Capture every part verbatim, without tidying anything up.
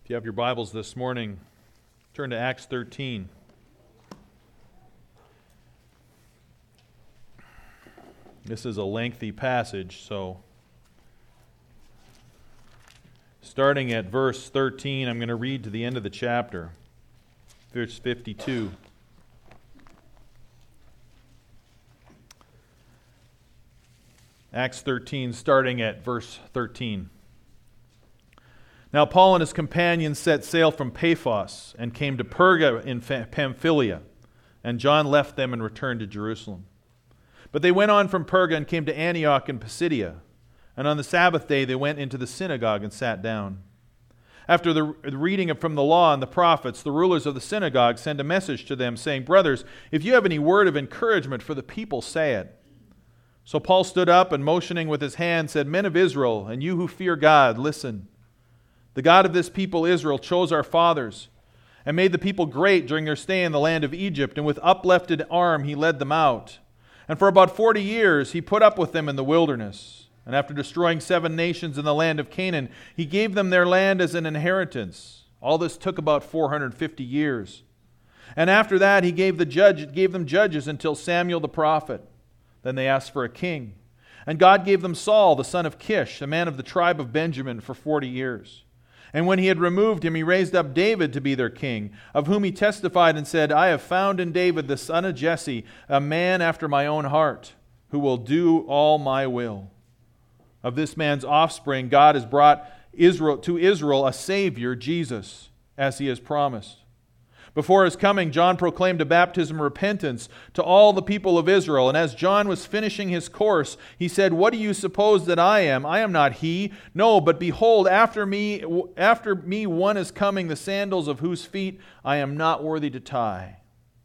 If you have your Bibles this morning, turn to Acts thirteen. This is a lengthy passage, so starting at verse thirteen, I'm going to read to the end of the chapter, verse fifty-two. Acts thirteen, starting at verse thirteen. Now Paul and his companions set sail from Paphos and came to Perga in Pamphylia, and John left them and returned to Jerusalem. But they went on from Perga and came to Antioch in Pisidia, and on the Sabbath day they went into the synagogue and sat down. After the reading from the law and the prophets, the rulers of the synagogue sent a message to them, saying, "Brothers, if you have any word of encouragement for the people, say it." So Paul stood up and motioning with his hand said, "Men of Israel, and you who fear God, listen. The God of this people Israel chose our fathers and made the people great during their stay in the land of Egypt, and with uplifted arm he led them out. And for about forty years he put up with them in the wilderness. And after destroying seven nations in the land of Canaan, he gave them their land as an inheritance. All this took about four hundred fifty years. And after that he gave the judge gave them judges until Samuel the prophet. Then they asked for a king. And God gave them Saul, the son of Kish, a man of the tribe of Benjamin, for forty years. And when he had removed him, he raised up David to be their king, of whom he testified and said, I have found in David the son of Jesse, a man after my own heart, who will do all my will. Of this man's offspring, God has brought Israel to Israel a Savior, Jesus, as he has promised. Before his coming, John proclaimed a baptism of repentance to all the people of Israel. And as John was finishing his course, he said, What do you suppose that I am? I am not he. No, but behold, after me, after me one is coming, the sandals of whose feet I am not worthy to tie.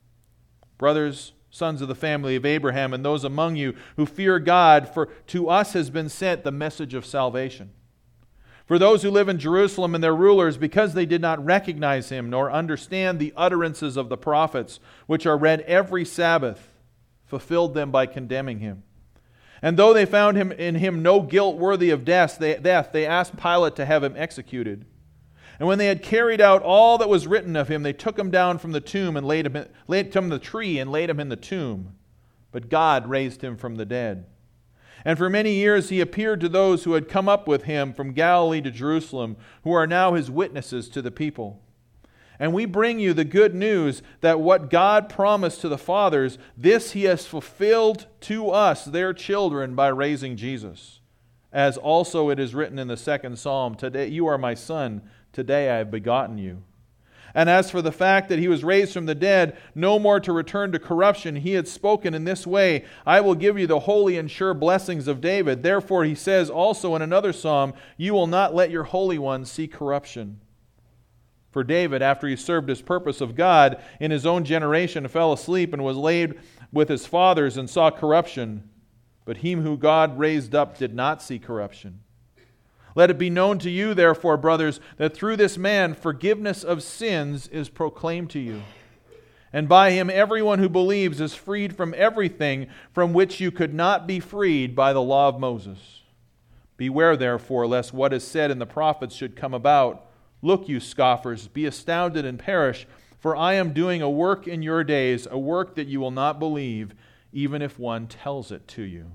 Brothers, sons of the family of Abraham, and those among you who fear God, for to us has been sent the message of salvation. For those who live in Jerusalem and their rulers, because they did not recognize him nor understand the utterances of the prophets, which are read every Sabbath, fulfilled them by condemning him. And though they found him in him no guilt worthy of death, they, death, they asked Pilate to have him executed. And when they had carried out all that was written of him, they took him down from the tomb and laid him, in, laid him from the tree and laid him in the tomb. But God raised him from the dead. And for many years he appeared to those who had come up with him from Galilee to Jerusalem, who are now his witnesses to the people. And we bring you the good news that what God promised to the fathers, this he has fulfilled to us, their children, by raising Jesus. As also it is written in the second psalm, Today you are my son, today I have begotten you. And as for the fact that he was raised from the dead, no more to return to corruption, he had spoken in this way, I will give you the holy and sure blessings of David. Therefore he says also in another psalm, You will not let your Holy One see corruption. For David, after he served his purpose of God in his own generation, fell asleep and was laid with his fathers and saw corruption. But him who God raised up did not see corruption. Let it be known to you, therefore, brothers, that through this man forgiveness of sins is proclaimed to you. And by him everyone who believes is freed from everything from which you could not be freed by the law of Moses. Beware, therefore, lest what is said in the prophets should come about. Look, you scoffers, be astounded and perish, for I am doing a work in your days, a work that you will not believe, even if one tells it to you.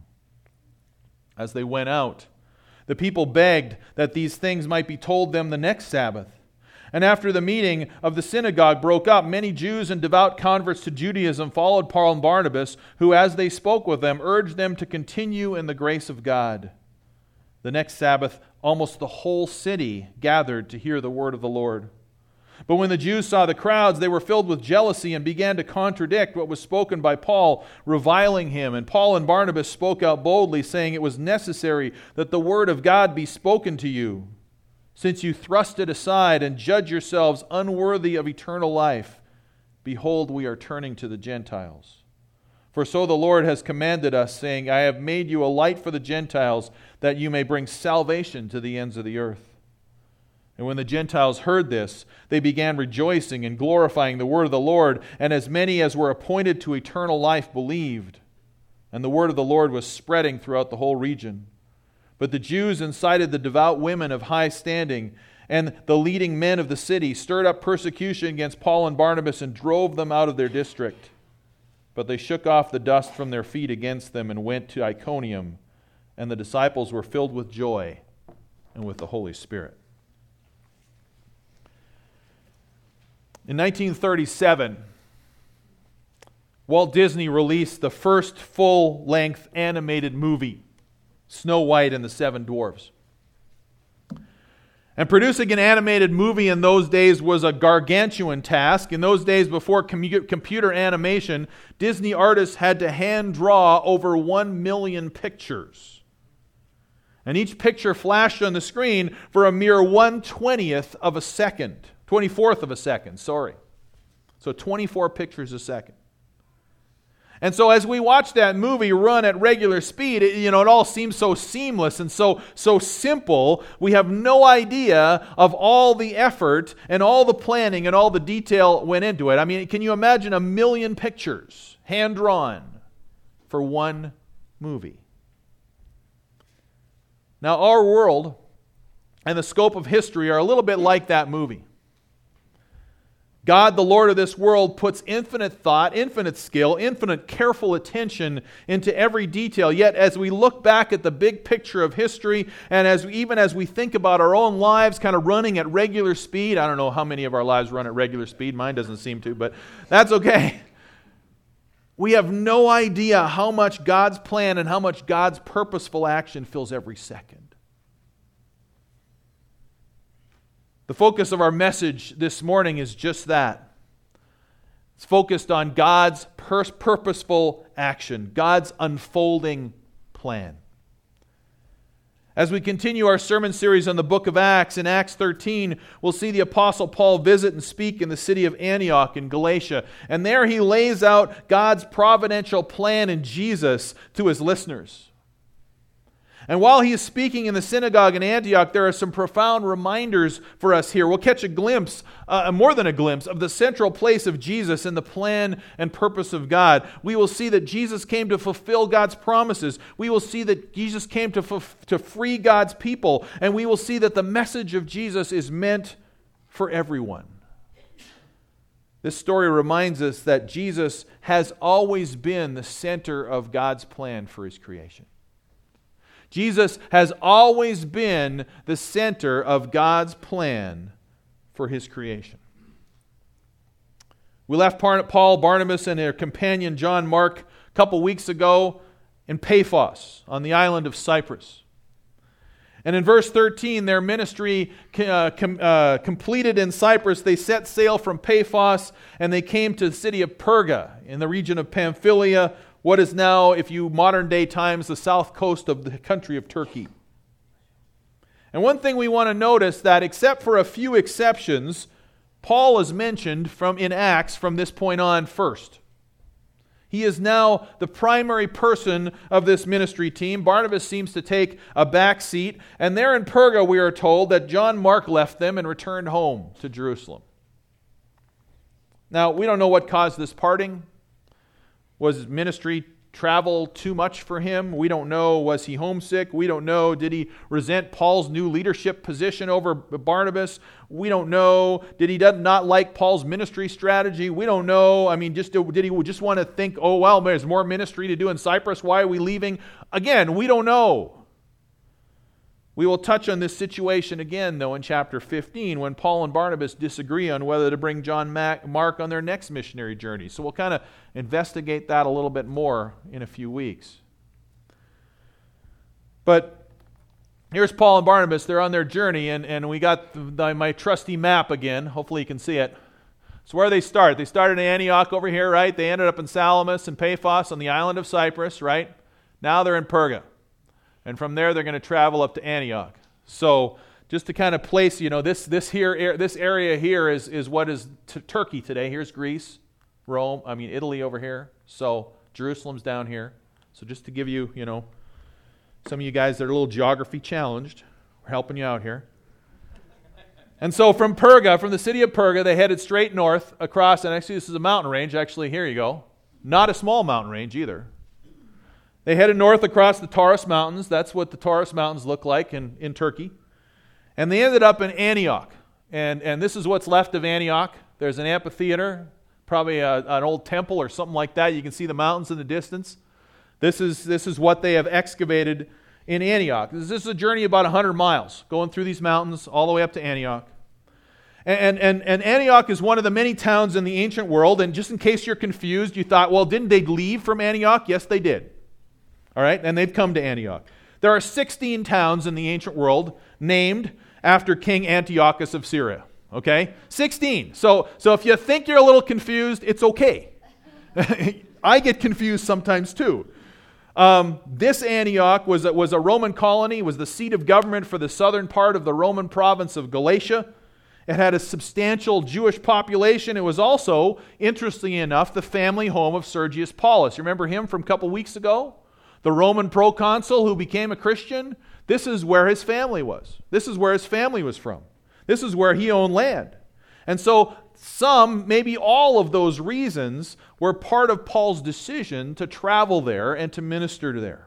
As they went out, the people begged that these things might be told them the next Sabbath. And after the meeting of the synagogue broke up, many Jews and devout converts to Judaism followed Paul and Barnabas, who, as they spoke with them, urged them to continue in the grace of God. The next Sabbath, almost the whole city gathered to hear the word of the Lord. But when the Jews saw the crowds, they were filled with jealousy and began to contradict what was spoken by Paul, reviling him. And Paul and Barnabas spoke out boldly, saying it was necessary that the word of God be spoken to you, since you thrust it aside and judge yourselves unworthy of eternal life. Behold, we are turning to the Gentiles. For so the Lord has commanded us, saying, I have made you a light for the Gentiles, that you may bring salvation to the ends of the earth. And when the Gentiles heard this, they began rejoicing and glorifying the word of the Lord, and as many as were appointed to eternal life believed. And the word of the Lord was spreading throughout the whole region. But the Jews incited the devout women of high standing and the leading men of the city stirred up persecution against Paul and Barnabas and drove them out of their district. But they shook off the dust from their feet against them and went to Iconium, and the disciples were filled with joy and with the Holy Spirit. In nineteen thirty-seven, Walt Disney released the first full-length animated movie, Snow White and the Seven Dwarfs. And producing an animated movie in those days was a gargantuan task. In those days, before com- computer animation, Disney artists had to hand draw over one million pictures. And each picture flashed on the screen for a mere one twentieth of a second. twenty-fourth of a second, sorry. So twenty-four pictures a second. And so as we watch that movie run at regular speed, it, you know, it all seems so seamless and so, so simple. We have no idea of all the effort and all the planning and all the detail went into it. I mean, can you imagine a million pictures hand-drawn for one movie? Now, our world and the scope of history are a little bit like that movie. God, the Lord of this world, puts infinite thought, infinite skill, infinite careful attention into every detail. Yet as we look back at the big picture of history, and as even as we think about our own lives kind of running at regular speed, I don't know how many of our lives run at regular speed, mine doesn't seem to, but that's okay. We have no idea how much God's plan and how much God's purposeful action fills every second. The focus of our message this morning is just that. It's focused on God's pur- purposeful action, God's unfolding plan. As we continue our sermon series on the book of Acts, in Acts thirteen, we'll see the Apostle Paul visit and speak in the city of Antioch in Galatia. And there he lays out God's providential plan in Jesus to his listeners. And while he is speaking in the synagogue in Antioch, there are some profound reminders for us here. We'll catch a glimpse, uh, more than a glimpse, of the central place of Jesus in the plan and purpose of God. We will see that Jesus came to fulfill God's promises. We will see that Jesus came to, f- to free God's people. And we will see that the message of Jesus is meant for everyone. This story reminds us that Jesus has always been the center of God's plan for his creation. Jesus has always been the center of God's plan for his creation. We left Paul, Barnabas, and their companion John Mark a couple weeks ago in Paphos on the island of Cyprus. And in verse thirteen, their ministry uh, com- uh, completed in Cyprus, they set sail from Paphos and they came to the city of Perga in the region of Pamphylia, what is now, if you modern day times, the south coast of the country of Turkey. And one thing we want to notice that except for a few exceptions, Paul is mentioned from in Acts from this point on first. He is now the primary person of this ministry team. Barnabas seems to take a back seat. And there in Perga we are told that John Mark left them and returned home to Jerusalem. Now, we don't know what caused this parting. Was ministry travel too much for him? We don't know. Was he homesick? We don't know. Did he resent Paul's new leadership position over Barnabas? We don't know. Did he not like Paul's ministry strategy? We don't know. I mean, just did he just want to think, oh, well, there's more ministry to do in Cyprus. Why are we leaving? Again, we don't know. We will touch on this situation again, though, in chapter fifteen, when Paul and Barnabas disagree on whether to bring John Mark on their next missionary journey. So we'll kind of investigate that a little bit more in a few weeks. But here's Paul and Barnabas. They're on their journey, and, and we got the, the, my trusty map again. Hopefully you can see it. So where do they start? They started in Antioch over here, right? They ended up in Salamis and Paphos on the island of Cyprus, right? Now they're in Perga. And from there, they're going to travel up to Antioch. So just to kind of place, you know, this this here this area here is, is what is t- Turkey today. Here's Greece, Rome, I mean Italy over here. So Jerusalem's down here. So just to give you, you know, some of you guys that are a little geography challenged, we're helping you out here. And so from Perga, from the city of Perga, they headed straight north across, and actually this is a mountain range. Actually, here you go. Not a small mountain range either. They headed north across the Taurus Mountains. That's what the Taurus Mountains look like in, in Turkey. And they ended up in Antioch. And, and this is what's left of Antioch. There's an amphitheater, probably a, an old temple or something like that. You can see the mountains in the distance. This is, this is what they have excavated in Antioch. This is a journey about one hundred miles, going through these mountains all the way up to Antioch. And, and, and Antioch is one of the many towns in the ancient world. And just in case you're confused, you thought, well, didn't they leave from Antioch? Yes, they did. All right, and they've come to Antioch. There are sixteen towns in the ancient world named after King Antiochus of Syria. Okay? sixteen. So, so if you think you're a little confused, it's okay. I get confused sometimes too. Um, this Antioch was a, was a Roman colony, was the seat of government for the southern part of the Roman province of Galatia. It had a substantial Jewish population. It was also, interestingly enough, the family home of Sergius Paulus. You remember him from a couple weeks ago? The Roman proconsul who became a Christian? This is where his family was. This is where his family was from. This is where he owned land. And so some, maybe all of those reasons were part of Paul's decision to travel there and to minister there.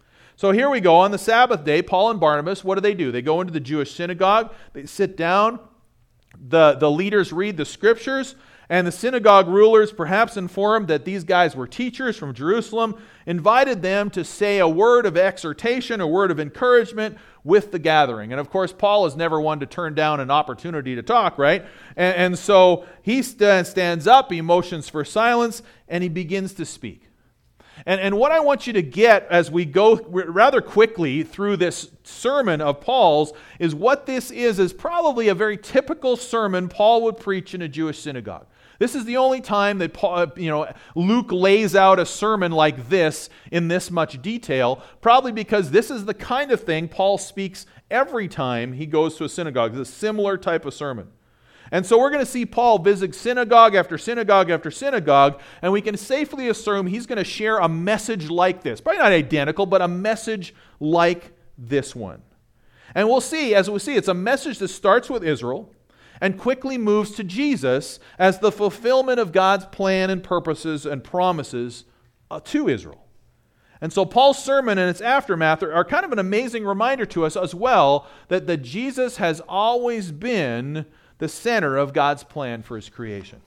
So here we go. On the Sabbath day, Paul and Barnabas, what do they do? They go into the Jewish synagogue. They sit down. The, the leaders read the scriptures. And the synagogue rulers, perhaps informed that these guys were teachers from Jerusalem, invited them to say a word of exhortation, a word of encouragement with the gathering. And of course, Paul is never one to turn down an opportunity to talk, right? And, and so he st- stands up, he motions for silence, and he begins to speak. And, and what I want you to get as we go rather quickly through this sermon of Paul's is what this is, is probably a very typical sermon Paul would preach in a Jewish synagogue. This is the only time that Paul, you know, Luke lays out a sermon like this in this much detail, probably because this is the kind of thing Paul speaks every time he goes to a synagogue. It's a similar type of sermon. And so we're going to see Paul visit synagogue after synagogue after synagogue, and we can safely assume he's going to share a message like this. Probably not identical, but a message like this one. And we'll see, as we'll see, it's a message that starts with Israel and quickly moves to Jesus as the fulfillment of God's plan and purposes and promises uh, to Israel. And so Paul's sermon and its aftermath are, are kind of an amazing reminder to us as well that, that Jesus has always been the center of God's plan for his creation.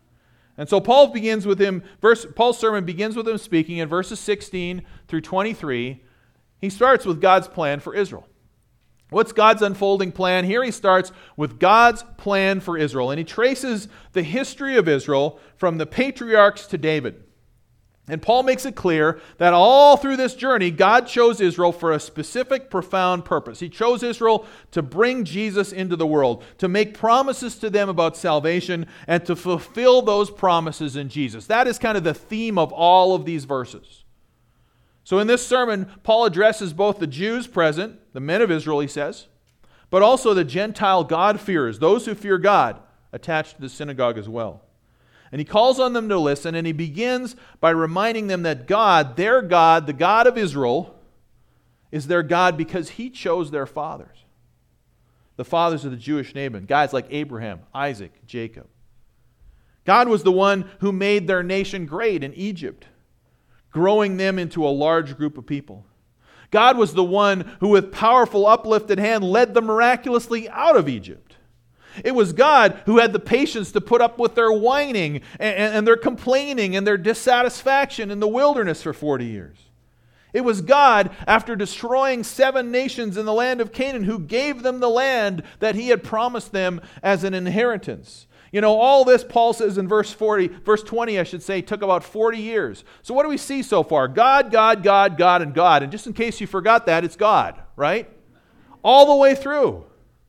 And so Paul begins with him, verse, Paul's sermon begins with him speaking in verses sixteen through twenty-three. He starts with God's plan for Israel. What's God's unfolding plan? Here he starts with God's plan for Israel. And he traces the history of Israel from the patriarchs to David. And Paul makes it clear that all through this journey, God chose Israel for a specific, profound purpose. He chose Israel to bring Jesus into the world, to make promises to them about salvation, and to fulfill those promises in Jesus. That is kind of the theme of all of these verses. So in this sermon, Paul addresses both the Jews present, the men of Israel, he says, but also the Gentile God-fearers, those who fear God, attached to the synagogue as well. And he calls on them to listen, and he begins by reminding them that God, their God, the God of Israel, is their God because he chose their fathers. The fathers of the Jewish nation, guys like Abraham, Isaac, Jacob. God was the one who made their nation great in Egypt, growing them into a large group of people. God was the one who with powerful uplifted hand led them miraculously out of Egypt. It was God who had the patience to put up with their whining and, and their complaining and their dissatisfaction in the wilderness for forty years. It was God, after destroying seven nations in the land of Canaan, who gave them the land that he had promised them as an inheritance. You know, all this, Paul says in verse forty, verse twenty, I should say, took about forty years. So what do we see so far? God, God, God, God, and God. And just in case you forgot that, it's God, right? All the way through.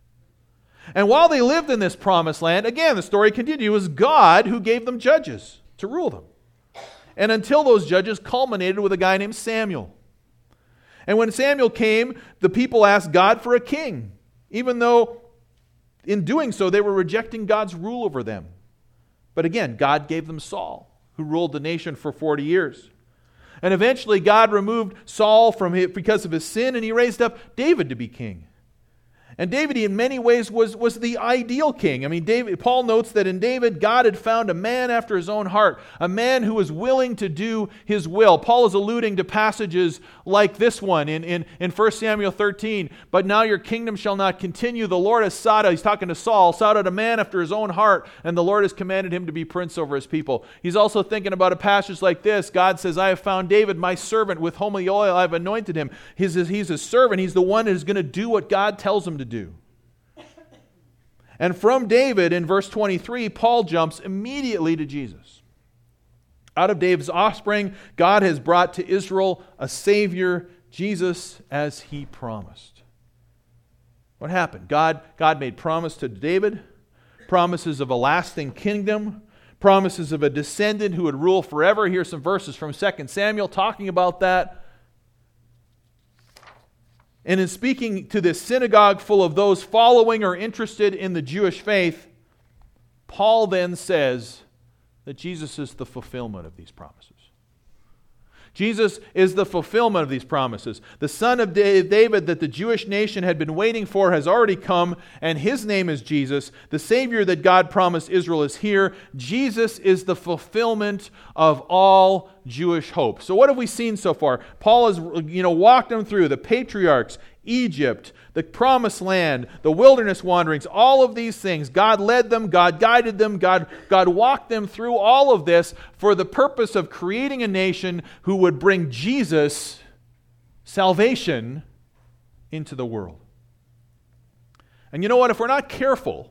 And while they lived in this promised land, again, the story continued. It was God who gave them judges to rule them. And until those judges culminated with a guy named Samuel. And when Samuel came, the people asked God for a king, even though in doing so, they were rejecting God's rule over them. But again, God gave them Saul, who ruled the nation for forty years. And eventually, God removed Saul from him because of his sin, and he raised up David to be king. And David, in many ways, was, was the ideal king. I mean, David, Paul notes that in David, God had found a man after his own heart, a man who was willing to do his will. Paul is alluding to passages like this one in, in, in First Samuel thirteen. But now your kingdom shall not continue. The Lord has sought out, he's talking to Saul, sought out a man after his own heart, and the Lord has commanded him to be prince over his people. He's also thinking about a passage like this. God says, I have found David, my servant, with whom the oil I have anointed him. He's, he's a servant. He's the one who's going to do what God tells him to do. And from David, in verse twenty-three, Paul jumps immediately to Jesus. Out of David's offspring, God has brought to Israel a Savior, Jesus, as He promised. What happened? God, God made promise to David, promises of a lasting kingdom, promises of a descendant who would rule forever. Here's some verses from Second Samuel talking about that. And in speaking to this synagogue full of those following or interested in the Jewish faith, Paul then says that Jesus is the fulfillment of these promises. Jesus is the fulfillment of these promises. The Son of David that the Jewish nation had been waiting for has already come, and His name is Jesus. The Savior that God promised Israel is here. Jesus is the fulfillment of all Jewish hope. So what have we seen so far? Paul has, you know, walked them through the patriarchs, Egypt, the promised land, the wilderness wanderings, all of these things. God led them, God guided them, God, God walked them through all of this for the purpose of creating a nation who would bring Jesus, salvation, into the world. And you know what? If we're not careful,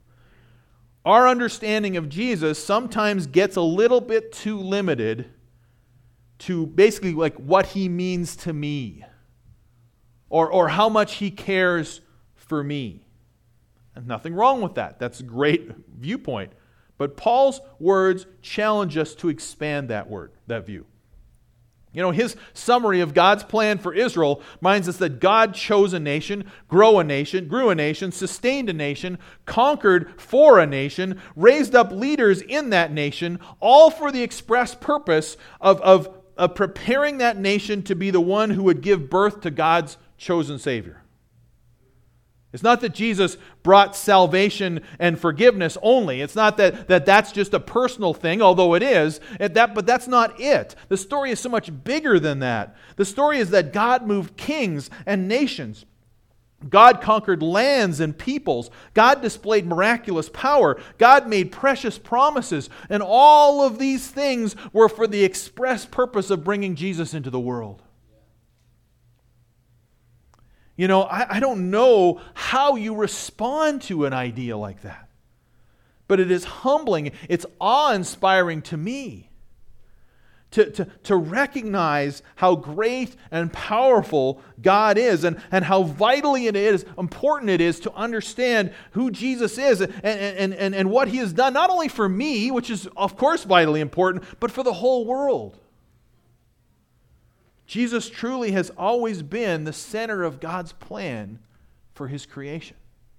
our understanding of Jesus sometimes gets a little bit too limited to basically like what He means to me. Or, or how much He cares for me. And nothing wrong with that. That's a great viewpoint. But Paul's words challenge us to expand that word, that view. You know, his summary of God's plan for Israel reminds us that God chose a nation, grow a nation, grew a nation, sustained a nation, conquered for a nation, raised up leaders in that nation, all for the express purpose of, of, of preparing that nation to be the one who would give birth to God's chosen Savior. It's not that Jesus brought salvation and forgiveness only. It's not that, that that's just a personal thing, although it is. It, that, but that's not it. The story is so much bigger than that. The story is that God moved kings and nations. God conquered lands and peoples. God displayed miraculous power. God made precious promises. And all of these things were for the express purpose of bringing Jesus into the world. You know, I, I don't know how you respond to an idea like that. But it is humbling. It's awe-inspiring to me to, to, to recognize how great and powerful God is and, and how vitally it is, important it is to understand who Jesus is and, and, and, and what He has done, not only for me, which is of course vitally important, but for the whole world. Jesus truly has always been the center of God's plan for His creation.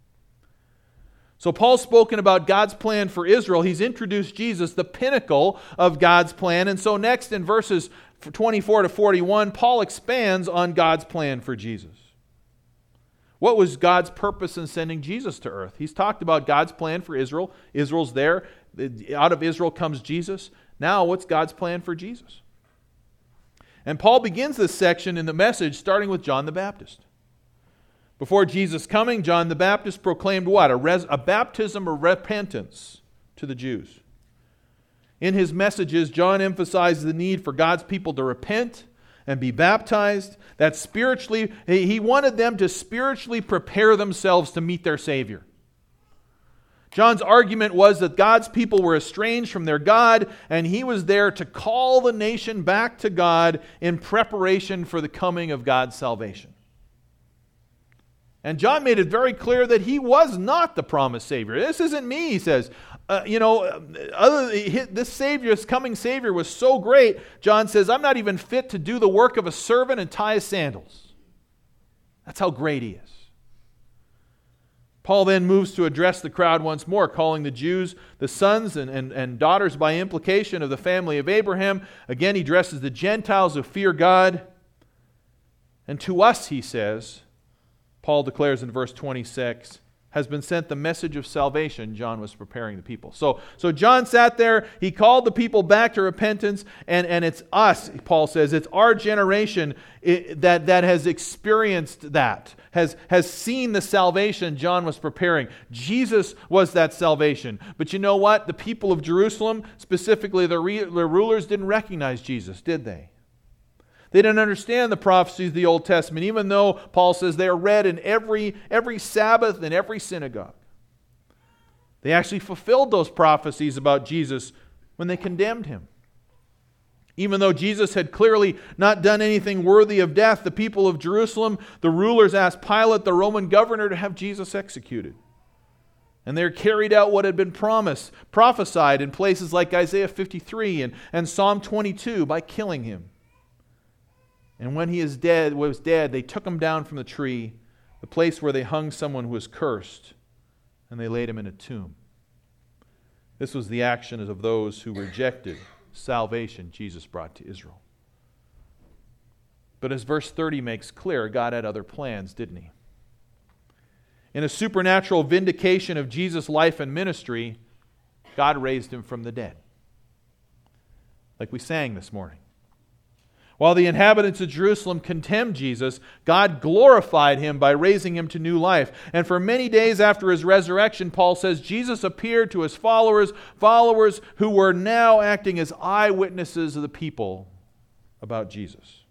So Paul's spoken about God's plan for Israel. He's introduced Jesus, the pinnacle of God's plan. And so next in verses twenty-four to forty-one, Paul expands on God's plan for Jesus. What was God's purpose in sending Jesus to earth? He's talked about God's plan for Israel. Israel's there. Out of Israel comes Jesus. Now what's God's plan for Jesus? And Paul begins this section in the message starting with John the Baptist. Before Jesus' coming, John the Baptist proclaimed what? A, res- a baptism of repentance to the Jews. In his messages, John emphasized the need for God's people to repent and be baptized. That spiritually, he wanted them to spiritually prepare themselves to meet their Savior. John's argument was that God's people were estranged from their God, and he was there to call the nation back to God in preparation for the coming of God's salvation. And John made it very clear that he was not the promised Savior. This isn't me, he says. Uh, you know, other, this Savior, this coming Savior was so great, John says, I'm not even fit to do the work of a servant and tie his sandals. That's how great he is. Paul then moves to address the crowd once more, calling the Jews the sons and, and, and daughters by implication of the family of Abraham. Again, he addresses the Gentiles who fear God. And to us, he says, Paul declares in verse twenty-six, has been sent the message of salvation. John was preparing the people. So, so John sat there, he called the people back to repentance, and, and it's us, Paul says, it's our generation that, that has experienced that, has, has seen the salvation John was preparing. Jesus was that salvation. But you know what? The people of Jerusalem, specifically the, re, the rulers, didn't recognize Jesus, did they? They didn't understand the prophecies of the Old Testament, even though Paul says they are read in every, every Sabbath and every synagogue. They actually fulfilled those prophecies about Jesus when they condemned him. Even though Jesus had clearly not done anything worthy of death, the people of Jerusalem, the rulers asked Pilate, the Roman governor, to have Jesus executed. And they carried out what had been promised, prophesied in places like Isaiah fifty-three and, and Psalm twenty-two by killing him. And when he is dead, was dead, they took him down from the tree, the place where they hung someone who was cursed, and they laid him in a tomb. This was the action of those who rejected salvation Jesus brought to Israel. But as verse thirty makes clear, God had other plans, didn't he? In a supernatural vindication of Jesus' life and ministry, God raised him from the dead. Like we sang this morning. While the inhabitants of Jerusalem condemned Jesus, God glorified him by raising him to new life. And for many days after his resurrection, Paul says, Jesus appeared to his followers, followers who were now acting as eyewitnesses of the people about Jesus.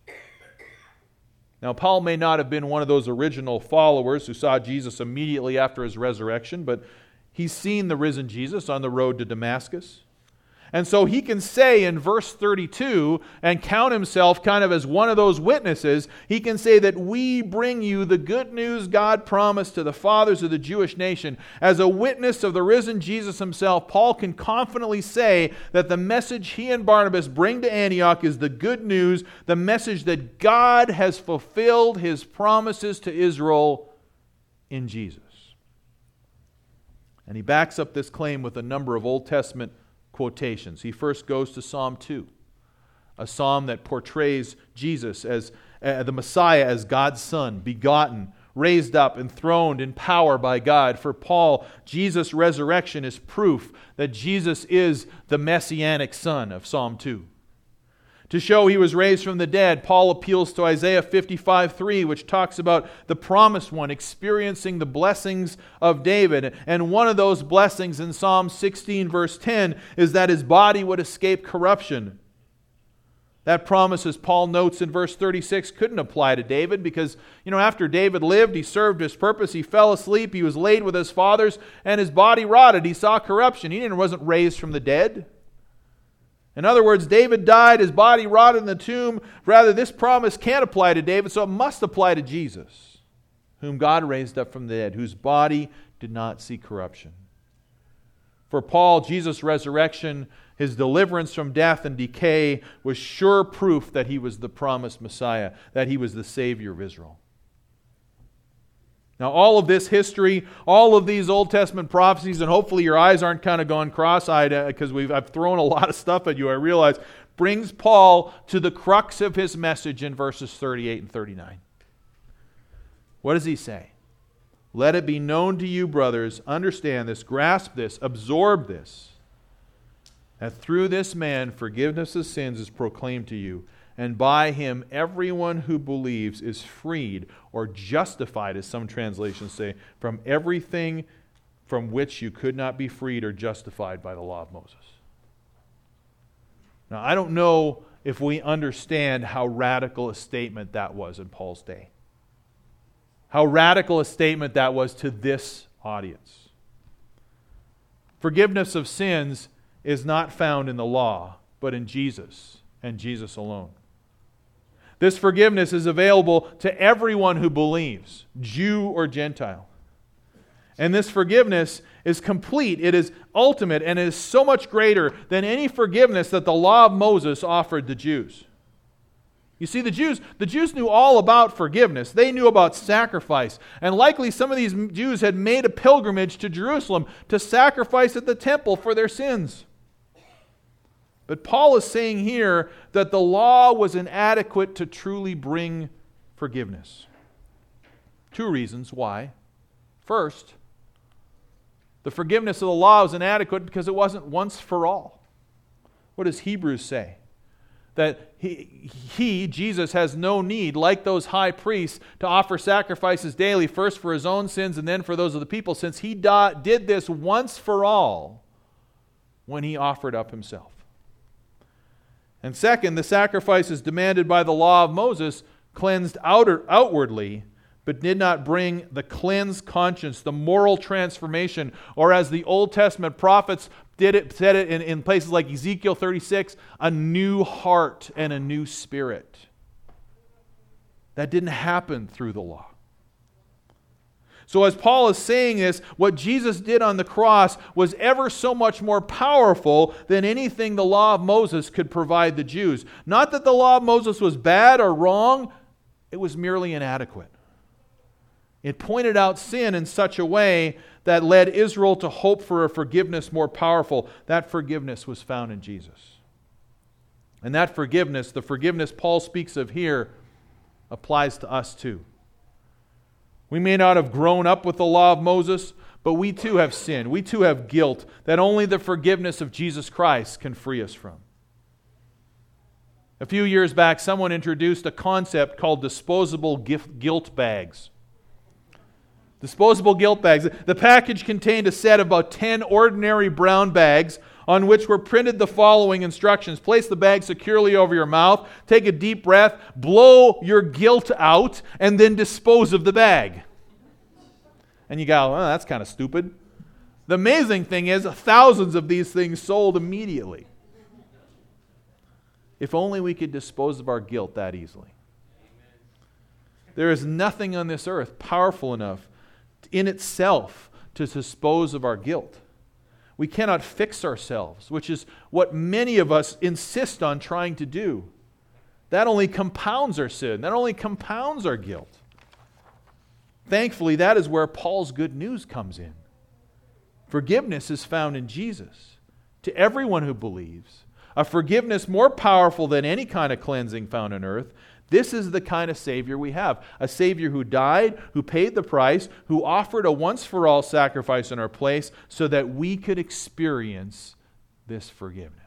Now, Paul may not have been one of those original followers who saw Jesus immediately after his resurrection, but he's seen the risen Jesus on the road to Damascus. And so he can say in verse thirty-two, and count himself kind of as one of those witnesses, he can say that we bring you the good news God promised to the fathers of the Jewish nation. As a witness of the risen Jesus himself, Paul can confidently say that the message he and Barnabas bring to Antioch is the good news, the message that God has fulfilled his promises to Israel in Jesus. And he backs up this claim with a number of Old Testament quotations. He first goes to Psalm two, a psalm that portrays Jesus as uh, the Messiah as God's Son, begotten, raised up, enthroned in power by God. For Paul, Jesus' resurrection is proof that Jesus is the Messianic Son of Psalm two. To show he was raised from the dead, Paul appeals to Isaiah fifty-five three, which talks about the promised one experiencing the blessings of David. And one of those blessings in Psalm sixteen verse ten is that his body would escape corruption. That promise, as Paul notes in verse thirty-six, couldn't apply to David because, you know, after David lived, he served his purpose, he fell asleep, he was laid with his fathers, and his body rotted. He saw corruption. He didn't, wasn't raised from the dead. In other words, David died, his body rotted in the tomb. Rather, this promise can't apply to David, so it must apply to Jesus, whom God raised up from the dead, whose body did not see corruption. For Paul, Jesus' resurrection, his deliverance from death and decay, was sure proof that he was the promised Messiah, that he was the Savior of Israel. Now, all of this history, all of these Old Testament prophecies, and hopefully your eyes aren't kind of going cross-eyed because we've I've thrown a lot of stuff at you, I realize, brings Paul to the crux of his message in verses thirty-eight and thirty-nine. What does he say? Let it be known to you, brothers, understand this, grasp this, absorb this, that through this man forgiveness of sins is proclaimed to you. And by him, everyone who believes is freed or justified, as some translations say, from everything from which you could not be freed or justified by the law of Moses. Now, I don't know if we understand how radical a statement that was in Paul's day. How radical a statement that was to this audience. Forgiveness of sins is not found in the law, but in Jesus and Jesus alone. This forgiveness is available to everyone who believes, Jew or Gentile. And this forgiveness is complete, it is ultimate, and it is so much greater than any forgiveness that the law of Moses offered the Jews. You see, the Jews, the Jews knew all about forgiveness. They knew about sacrifice. And likely some of these Jews had made a pilgrimage to Jerusalem to sacrifice at the temple for their sins. But Paul is saying here that the law was inadequate to truly bring forgiveness. Two reasons why. First, the forgiveness of the law was inadequate because it wasn't once for all. What does Hebrews say? That he, he, Jesus, has no need, like those high priests, to offer sacrifices daily, first for his own sins and then for those of the people, since he da- did this once for all when he offered up himself. And second, the sacrifices demanded by the law of Moses cleansed outer, outwardly, but did not bring the cleansed conscience, the moral transformation, or as the Old Testament prophets did it, said it in, in places like Ezekiel thirty-six, a new heart and a new spirit. That didn't happen through the law. So as Paul is saying this, what Jesus did on the cross was ever so much more powerful than anything the law of Moses could provide the Jews. Not that the law of Moses was bad or wrong, it was merely inadequate. It pointed out sin in such a way that led Israel to hope for a forgiveness more powerful. That forgiveness was found in Jesus. And that forgiveness, the forgiveness Paul speaks of here, applies to us too. We may not have grown up with the law of Moses, but we too have sinned. We too have guilt that only the forgiveness of Jesus Christ can free us from. A few years back, someone introduced a concept called disposable gift, guilt bags. Disposable guilt bags. The package contained a set of about ten ordinary brown bags on which were printed the following instructions. Place the bag securely over your mouth, take a deep breath, blow your guilt out, and then dispose of the bag. And you go, oh, that's kind of stupid. The amazing thing is, thousands of these things sold immediately. If only we could dispose of our guilt that easily. There is nothing on this earth powerful enough in itself to dispose of our guilt. We cannot fix ourselves, which is what many of us insist on trying to do. That only compounds our sin. That only compounds our guilt. Thankfully, that is where Paul's good news comes in. Forgiveness is found in Jesus to everyone who believes. A forgiveness more powerful than any kind of cleansing found on earth. This is the kind of Savior we have. A Savior who died, who paid the price, who offered a once-for-all sacrifice in our place so that we could experience this forgiveness.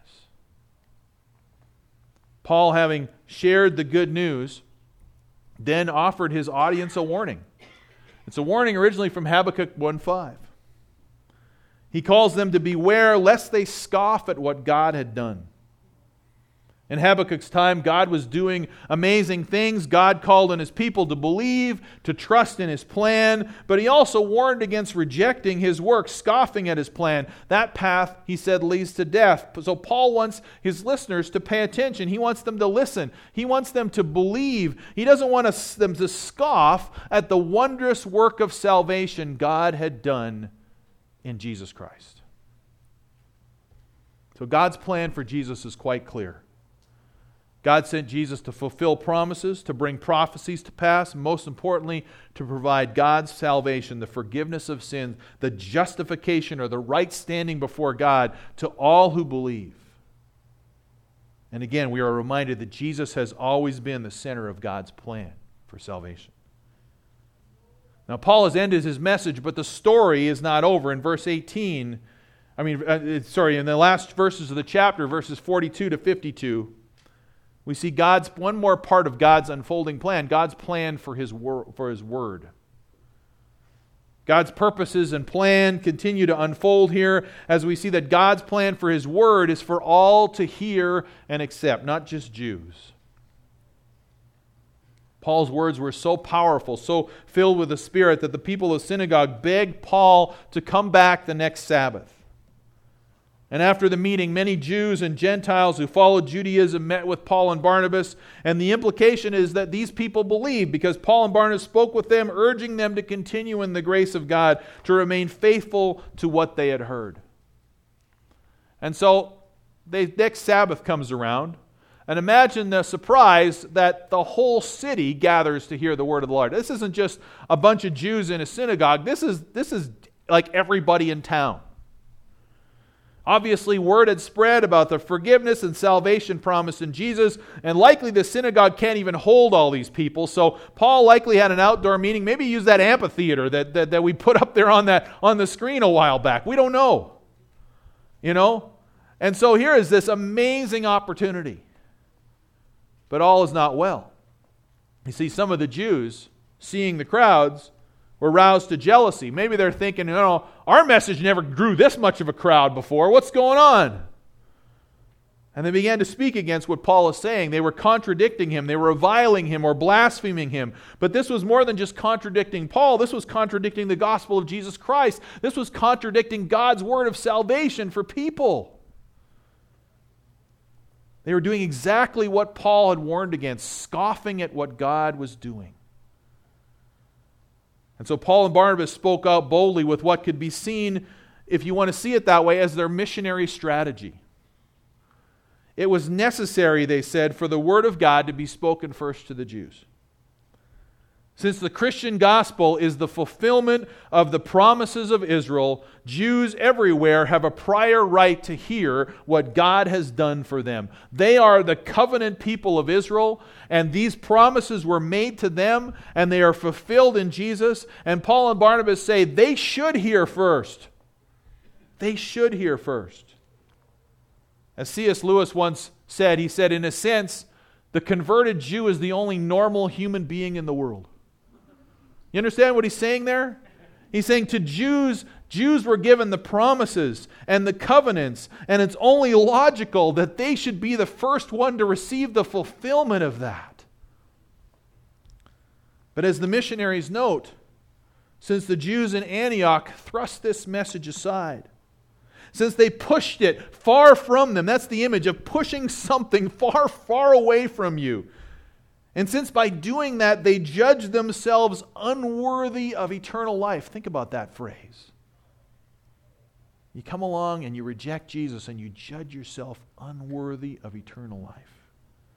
Paul, having shared the good news, then offered his audience a warning. It's a warning originally from Habakkuk one five. He calls them to beware lest they scoff at what God had done. In Habakkuk's time, God was doing amazing things. God called on his people to believe, to trust in his plan, but he also warned against rejecting his work, scoffing at his plan. That path, he said, leads to death. So Paul wants his listeners to pay attention. He wants them to listen. He wants them to believe. He doesn't want us, them to scoff at the wondrous work of salvation God had done in Jesus Christ. So God's plan for Jesus is quite clear. God sent Jesus to fulfill promises, to bring prophecies to pass, and most importantly, to provide God's salvation, the forgiveness of sins, the justification or the right standing before God to all who believe. And again, we are reminded that Jesus has always been the center of God's plan for salvation. Now, Paul has ended his message, but the story is not over. In verse eighteen, I mean, uh, sorry, in the last verses of the chapter, verses forty-two to fifty-two, we see God's one more part of God's unfolding plan, God's plan for his wor- for his word. God's purposes and plan continue to unfold here as we see that God's plan for his word is for all to hear and accept, not just Jews. Paul's words were so powerful, so filled with the Spirit, that the people of the synagogue begged Paul to come back the next Sabbath. And after the meeting, many Jews and Gentiles who followed Judaism met with Paul and Barnabas. And the implication is that these people believed because Paul and Barnabas spoke with them, urging them to continue in the grace of God, to remain faithful to what they had heard. And so, the next Sabbath comes around. And imagine the surprise that the whole city gathers to hear the word of the Lord. This isn't just a bunch of Jews in a synagogue. This is, this is like everybody in town. Obviously, word had spread about the forgiveness and salvation promised in Jesus, and likely the synagogue can't even hold all these people. So Paul likely had an outdoor meeting. Maybe he used that amphitheater that, that, that we put up there on, that, on the screen a while back. We don't know. You know? And so here is this amazing opportunity. But all is not well. You see, some of the Jews, seeing the crowds, were roused to jealousy. Maybe they're thinking, you know, our message never drew this much of a crowd before. What's going on? And they began to speak against what Paul is saying. They were contradicting him. They were reviling him or blaspheming him. But this was more than just contradicting Paul. This was contradicting the gospel of Jesus Christ. This was contradicting God's word of salvation for people. They were doing exactly what Paul had warned against, scoffing at what God was doing. And so Paul and Barnabas spoke out boldly with what could be seen, if you want to see it that way, as their missionary strategy. It was necessary, they said, for the word of God to be spoken first to the Jews. Since the Christian gospel is the fulfillment of the promises of Israel, Jews everywhere have a prior right to hear what God has done for them. They are the covenant people of Israel, and these promises were made to them, and they are fulfilled in Jesus. And Paul and Barnabas say they should hear first. They should hear first. As C S Lewis once said, he said, in a sense, the converted Jew is the only normal human being in the world. You understand what he's saying there? He's saying to Jews, Jews were given the promises and the covenants, and it's only logical that they should be the first one to receive the fulfillment of that. But as the missionaries note, since the Jews in Antioch thrust this message aside, since they pushed it far from them, that's the image of pushing something far, far away from you. And since by doing that they judge themselves unworthy of eternal life. Think about that phrase. You come along and you reject Jesus and you judge yourself unworthy of eternal life.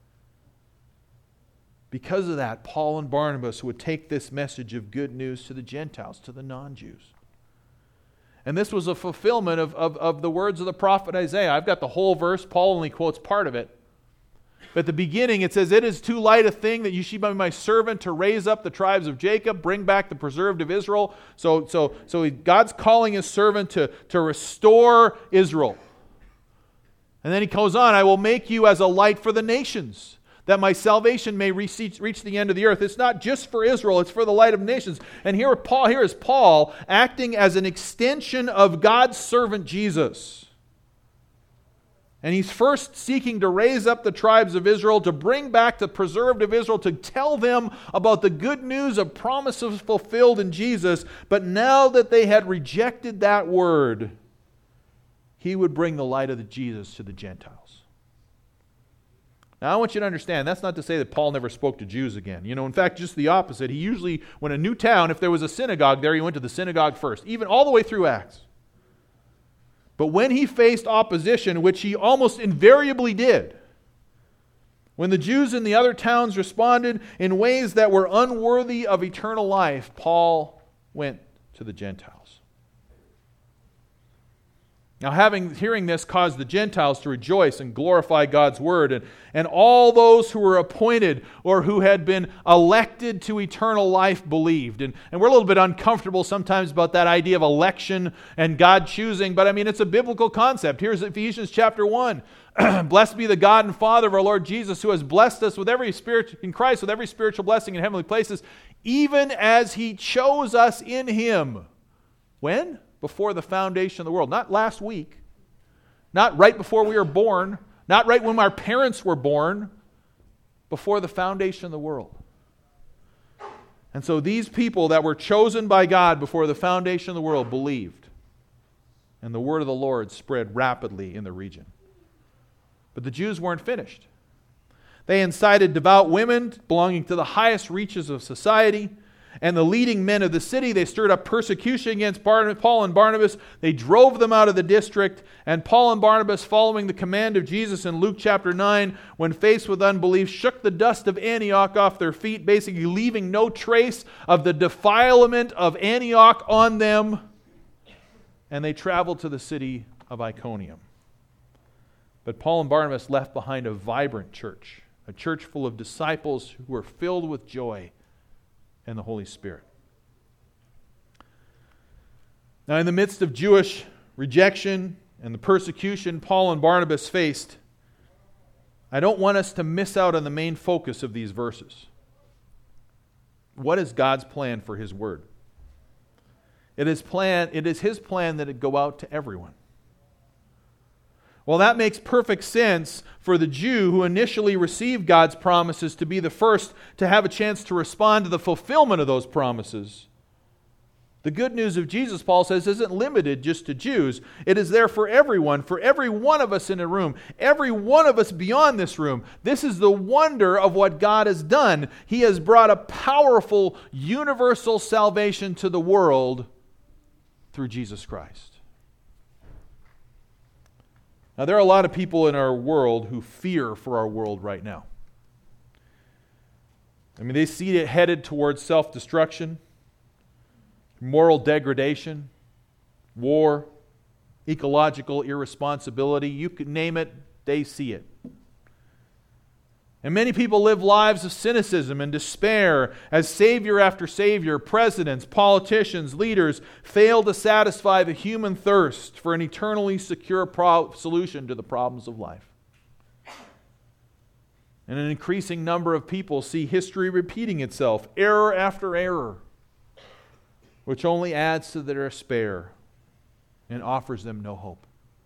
Because of that, Paul and Barnabas would take this message of good news to the Gentiles, to the non-Jews. And this was a fulfillment of, of, of the words of the prophet Isaiah. I've got the whole verse. Paul only quotes part of it. But at the beginning it says, it is too light a thing that you should be my servant to raise up the tribes of Jacob, bring back the preserved of Israel. So, so, so God's calling his servant to, to restore Israel. And then he goes on, I will make you as a light for the nations, that my salvation may reach, reach the end of the earth. It's not just for Israel, it's for the light of nations. And here, Paul, here is Paul acting as an extension of God's servant Jesus. And he's first seeking to raise up the tribes of Israel, to bring back the preserved of Israel, to tell them about the good news of promises fulfilled in Jesus. But now that they had rejected that word, he would bring the light of the Jesus to the Gentiles. Now I want you to understand, that's not to say that Paul never spoke to Jews again. You know, in fact, just the opposite. He usually, when a new town, if there was a synagogue there, he went to the synagogue first, even all the way through Acts. But when he faced opposition, which he almost invariably did, when the Jews in the other towns responded in ways that were unworthy of eternal life, Paul went to the Gentiles. Now, having hearing this caused the Gentiles to rejoice and glorify God's word, and, and all those who were appointed or who had been elected to eternal life believed. And, and we're a little bit uncomfortable sometimes about that idea of election and God choosing, but I mean, it's a biblical concept. Here's Ephesians chapter one. Blessed be the God and Father of our Lord Jesus, who has blessed us with every spirit in Christ, with every spiritual blessing in heavenly places, even as he chose us in him. When? Before the foundation of the world. Not last week. Not right before we were born. Not right when our parents were born. Before the foundation of the world. And so these people that were chosen by God before the foundation of the world believed. And the word of the Lord spread rapidly in the region. But the Jews weren't finished. They incited devout women belonging to the highest reaches of society and the leading men of the city. They stirred up persecution against Paul and Barnabas. They drove them out of the district. And Paul and Barnabas, following the command of Jesus in Luke chapter nine, when faced with unbelief, shook the dust of Antioch off their feet, basically leaving no trace of the defilement of Antioch on them. And they traveled to the city of Iconium. But Paul and Barnabas left behind a vibrant church, a church full of disciples who were filled with joy and the Holy Spirit. Now, in the midst of Jewish rejection and the persecution Paul and Barnabas faced, I don't want us to miss out on the main focus of these verses. What is God's plan for His Word? It is plan, it is His plan that it go out to everyone. Well, that makes perfect sense for the Jew who initially received God's promises to be the first to have a chance to respond to the fulfillment of those promises. The good news of Jesus, Paul says, isn't limited just to Jews. It is there for everyone, for every one of us in a room, every one of us beyond this room. This is the wonder of what God has done. He has brought a powerful, universal salvation to the world through Jesus Christ. Now, there are a lot of people in our world who fear for our world right now. I mean, they see it headed towards self-destruction, moral degradation, war, ecological irresponsibility. You could name it, they see it. And many people live lives of cynicism and despair as savior after savior, presidents, politicians, leaders fail to satisfy the human thirst for an eternally secure pro- solution to the problems of life. And an increasing number of people see history repeating itself, error after error, which only adds to their despair and offers them no hope.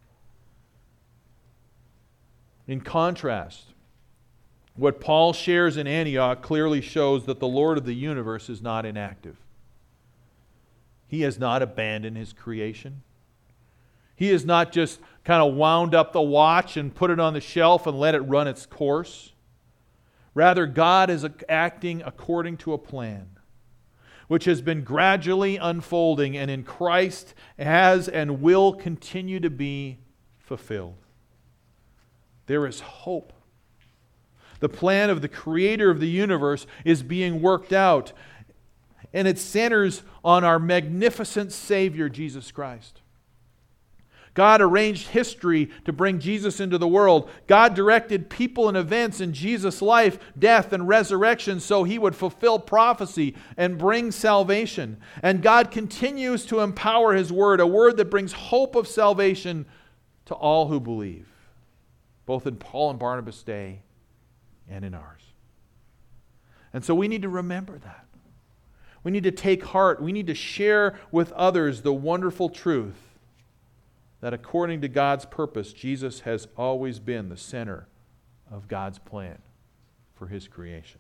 In contrast, what Paul shares in Antioch clearly shows that the Lord of the universe is not inactive. He has not abandoned His creation. He has not just kind of wound up the watch and put it on the shelf and let it run its course. Rather, God is acting according to a plan, which has been gradually unfolding and in Christ has and will continue to be fulfilled. There is hope. The plan of the Creator of the universe is being worked out, and it centers on our magnificent Savior, Jesus Christ. God arranged history to bring Jesus into the world. God directed people and events in Jesus' life, death, and resurrection so He would fulfill prophecy and bring salvation. And God continues to empower His Word, a Word that brings hope of salvation to all who believe, both in Paul and Barnabas' day and in ours. And so we need to remember that. We need to take heart. We need to share with others the wonderful truth that according to God's purpose, Jesus has always been the center of God's plan for His creation.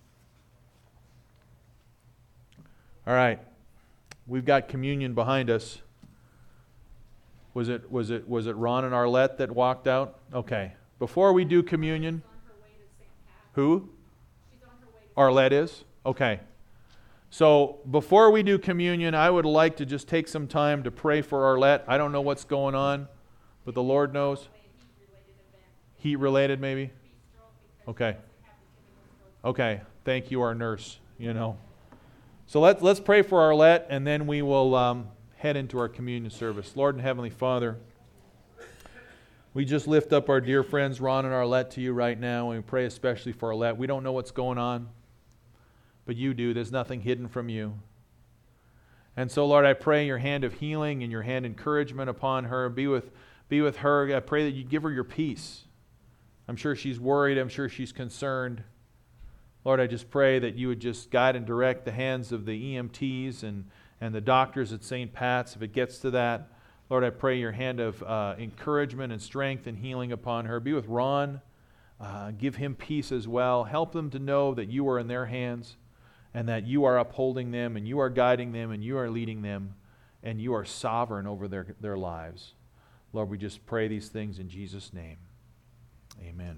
All right. We've got communion behind us. Was it was it was it Ron and Arlette that walked out? Okay. Before we do communion, who? Arlette is? Okay. So before we do communion, I would like to just take some time to pray for Arlette. I don't know what's going on, but the Lord knows. Heat-related maybe? Okay. Okay. Thank you, our nurse, you know. So let's, let's pray for Arlette, and then we will um, head into our communion service. Lord and Heavenly Father, we just lift up our dear friends Ron and Arlette to you right now, and we pray especially for Arlette. We don't know what's going on, but you do. There's nothing hidden from you. And so, Lord, I pray your hand of healing and your hand of encouragement upon her. Be with, be with her. I pray that you give her your peace. I'm sure she's worried. I'm sure she's concerned. Lord, I just pray that you would just guide and direct the hands of the E M Ts and, and the doctors at Saint Pat's if it gets to that. Lord, I pray your hand of uh, encouragement and strength and healing upon her. Be with Ron. Uh, give him peace as well. Help them to know that you are in their hands and that you are upholding them and you are guiding them and you are leading them and you are sovereign over their, their lives. Lord, we just pray these things in Jesus' name. Amen.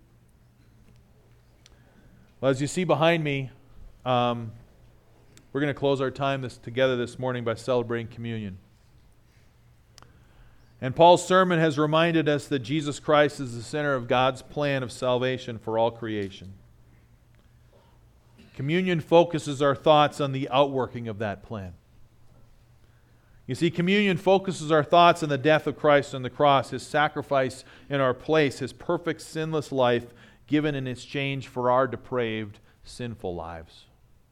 Well, as you see behind me, um, we're going to close our time this, together this morning by celebrating communion. And Paul's sermon has reminded us that Jesus Christ is the center of God's plan of salvation for all creation. Communion focuses our thoughts on the outworking of that plan. You see, communion focuses our thoughts on the death of Christ on the cross, His sacrifice in our place, His perfect sinless life given in exchange for our depraved, sinful lives.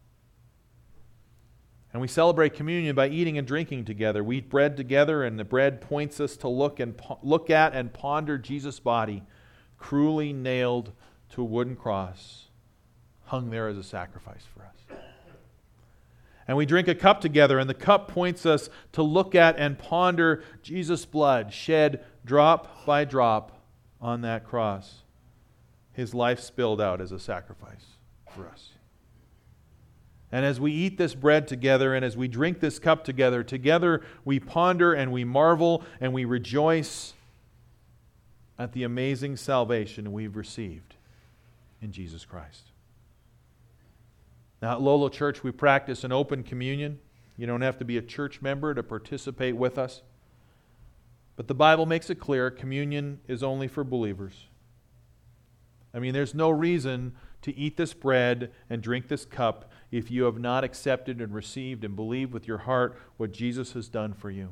And we celebrate communion by eating and drinking together. We eat bread together, and the bread points us to look and look at and ponder Jesus' body, cruelly nailed to a wooden cross, hung there as a sacrifice for us. And we drink a cup together, and the cup points us to look at and ponder Jesus' blood shed drop by drop on that cross. His life spilled out as a sacrifice for us. And as we eat this bread together and as we drink this cup together, together we ponder and we marvel and we rejoice at the amazing salvation we've received in Jesus Christ. Now at Lolo Church we practice an open communion. You don't have to be a church member to participate with us. But the Bible makes it clear communion is only for believers. I mean, there's no reason to eat this bread and drink this cup if you have not accepted and received and believed with your heart what Jesus has done for you.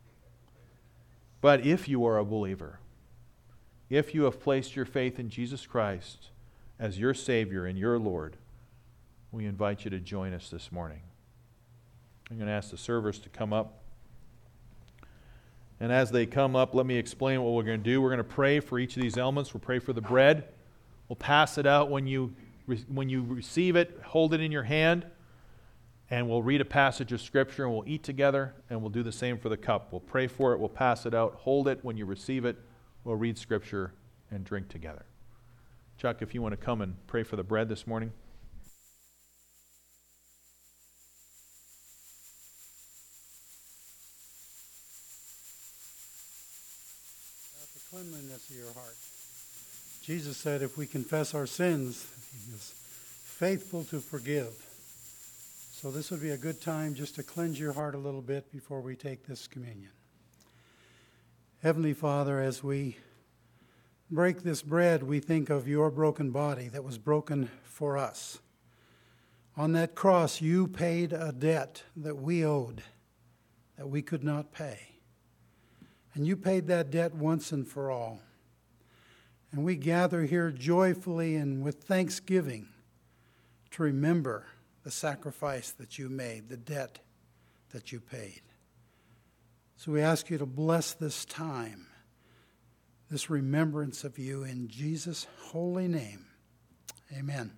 But if you are a believer, if you have placed your faith in Jesus Christ as your Savior and your Lord, we invite you to join us this morning. I'm going to ask the servers to come up. And as they come up, let me explain what we're going to do. We're going to pray for each of these elements. We'll pray for the bread. We'll pass it out when you when you receive it, hold it in your hand, and we'll read a passage of Scripture, and we'll eat together, and we'll do the same for the cup. We'll pray for it, we'll pass it out, hold it when you receive it, we'll read Scripture, and drink together. Chuck, if you want to come and pray for the bread this morning. The cleanliness of your heart. Jesus said if we confess our sins, He is faithful to forgive. So this would be a good time just to cleanse your heart a little bit before we take this communion. Heavenly Father, as we break this bread, we think of your broken body that was broken for us. On that cross, you paid a debt that we owed, that we could not pay. And you paid that debt once and for all. And we gather here joyfully and with thanksgiving to remember the sacrifice that you made, the debt that you paid. So we ask you to bless this time, this remembrance of you in Jesus' holy name. Amen.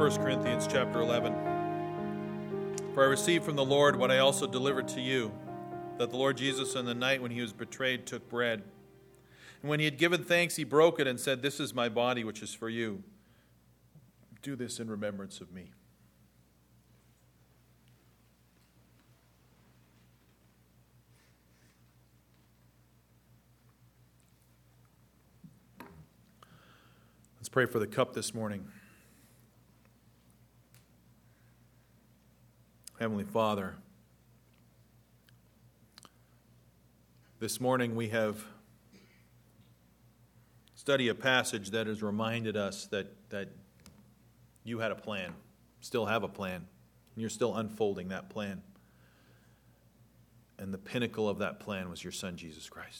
First Corinthians chapter eleven. For I received from the Lord what I also delivered to you, that the Lord Jesus on the night when he was betrayed took bread. And when he had given thanks, he broke it and said, "This is my body, which is for you. Do this in remembrance of me." Let's pray for the cup this morning. Heavenly Father, this morning we have studied a passage that has reminded us that, that you had a plan, still have a plan, and you're still unfolding that plan. And the pinnacle of that plan was your Son, Jesus Christ.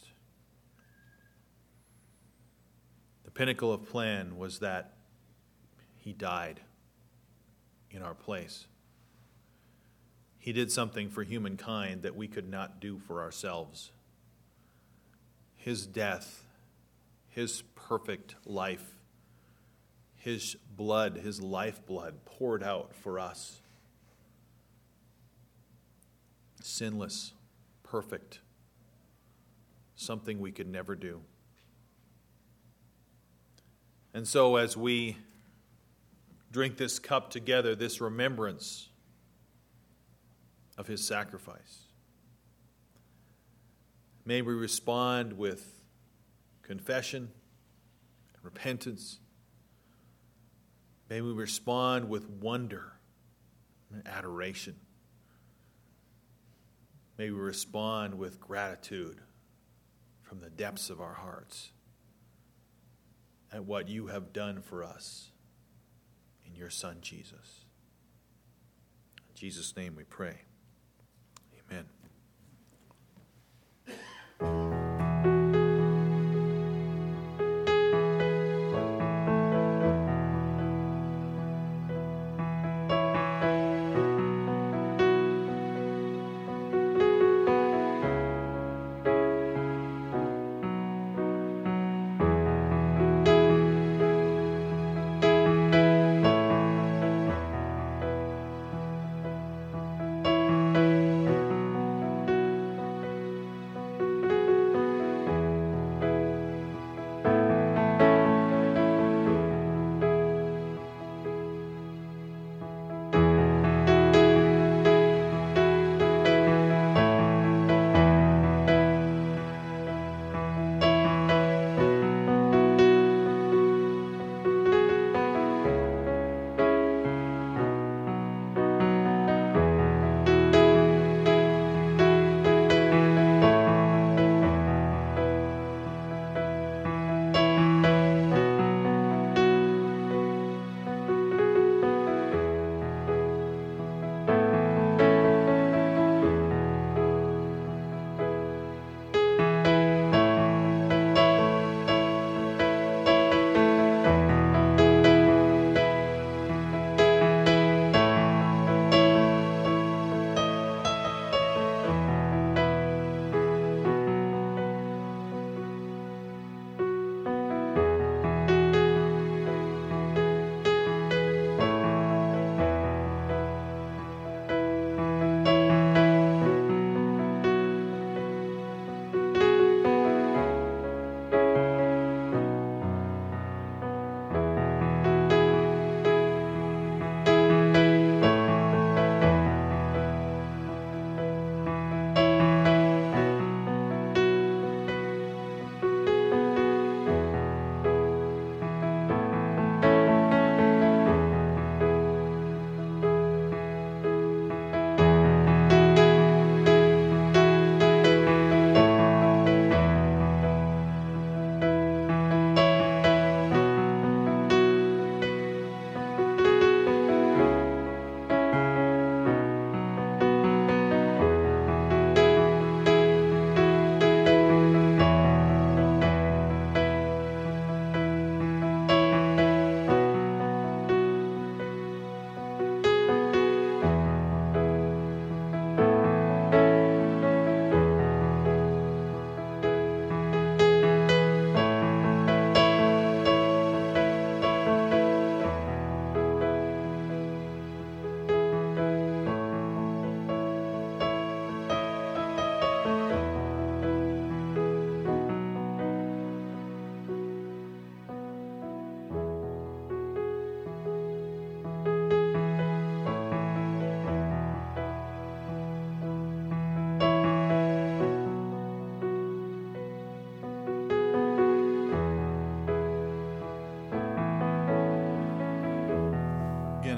The pinnacle of plan was that he died in our place. He did something for humankind that we could not do for ourselves. His death, his perfect life, his blood, his lifeblood poured out for us. Sinless, perfect, something we could never do. And so as we drink this cup together, this remembrance of his sacrifice, may we respond with confession and repentance. May we respond with wonder and adoration. May we respond with gratitude from the depths of our hearts at what you have done for us in your Son, Jesus. In Jesus' name we pray. Amen.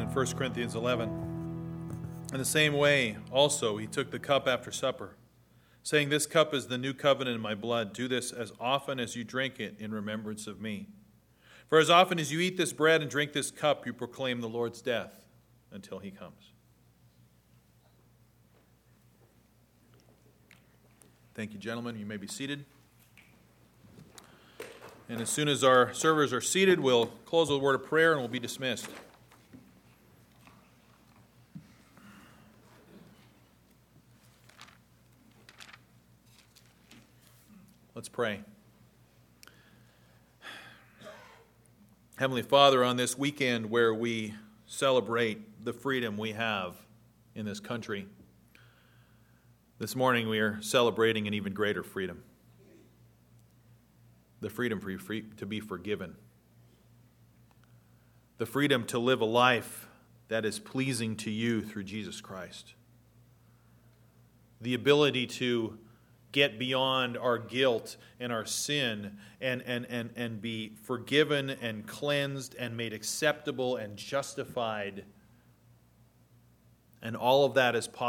in First Corinthians eleven. In the same way, also, he took the cup after supper, saying, "This cup is the new covenant in my blood. Do this as often as you drink it in remembrance of me. For as often as you eat this bread and drink this cup, you proclaim the Lord's death until he comes." Thank you, gentlemen. You may be seated. And as soon as our servers are seated, we'll close with a word of prayer and we'll be dismissed. Let's pray. Heavenly Father, on this weekend where we celebrate the freedom we have in this country, this morning we are celebrating an even greater freedom. The freedom for you free, to be forgiven. The freedom to live a life that is pleasing to you through Jesus Christ. The ability to get beyond our guilt and our sin and, and, and, and be forgiven and cleansed and made acceptable and justified. And all of that is possible